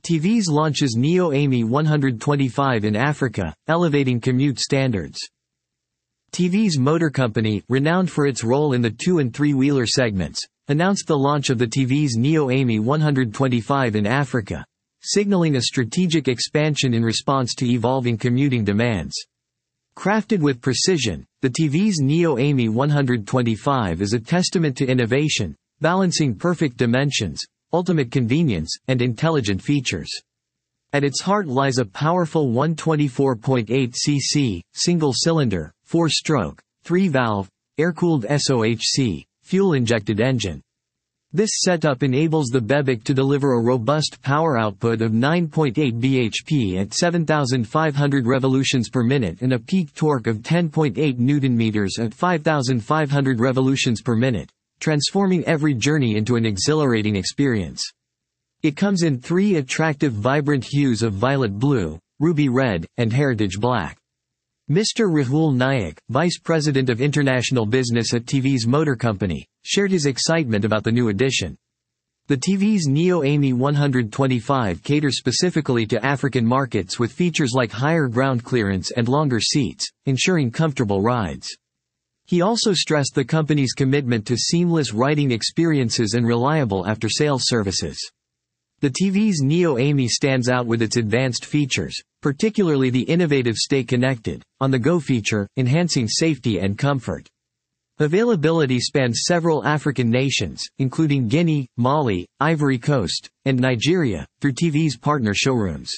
TVS launches Neo AIMI 125 in Africa, elevating commute standards. TVS Motor Company, renowned for its role in the 2- and 3-wheeler segments, announced the launch of the TVS Neo AIMI 125 in Africa, signaling a strategic expansion in response to evolving commuting demands. Crafted with precision, the TVS Neo AIMI 125 is a testament to innovation, balancing perfect dimensions, ultimate convenience, and intelligent features. At its heart lies a powerful 124.8 cc, single-cylinder, 4-stroke, 3-valve, air-cooled SOHC, fuel-injected engine. This setup enables the BEVIC to deliver a robust power output of 9.8 bhp at 7,500 revolutions per minute and a peak torque of 10.8 Nm at 5,500 revolutions per minute, transforming every journey into an exhilarating experience. It comes in 3 attractive vibrant hues of violet blue, ruby red, and heritage black. Mr. Rahul Nayak, Vice President of International Business at TVS Motor Company, shared his excitement about the new addition. The TVS Neo AIMI 125 caters specifically to African markets with features like higher ground clearance and longer seats, ensuring comfortable rides. He also stressed the company's commitment to seamless riding experiences and reliable after-sales services. The TVS Neo AIMI stands out with its advanced features, particularly the innovative Stay Connected, on-the-go feature, enhancing safety and comfort. Availability spans several African nations, including Guinea, Mali, Ivory Coast, and Nigeria, through TVS partner showrooms.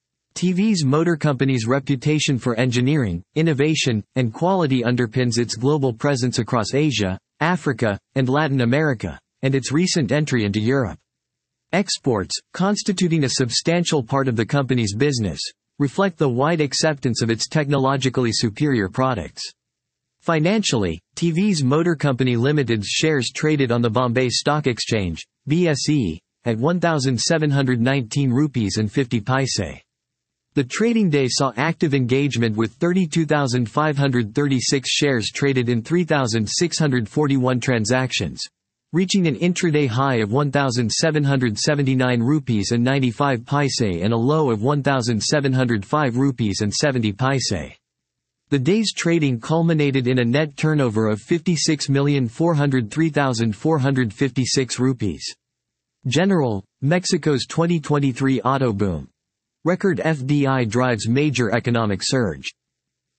TVS Motor Company's reputation for engineering, innovation, and quality underpins its global presence across Asia, Africa, and Latin America, and its recent entry into Europe. Exports, constituting a substantial part of the company's business, reflect the wide acceptance of its technologically superior products. Financially, TVS Motor Company Limited's shares traded on the Bombay Stock Exchange, BSE, at 1,719 rupees and 50 paise. The trading day saw active engagement with 32,536 shares traded in 3,641 transactions, reaching an intraday high of 1,779 rupees and 95 paise and a low of 1,705 rupees and 70 paise. The day's trading culminated in a net turnover of 56,403,456 rupees. General, Mexico's 2023 auto boom. Record FDI drives major economic surge.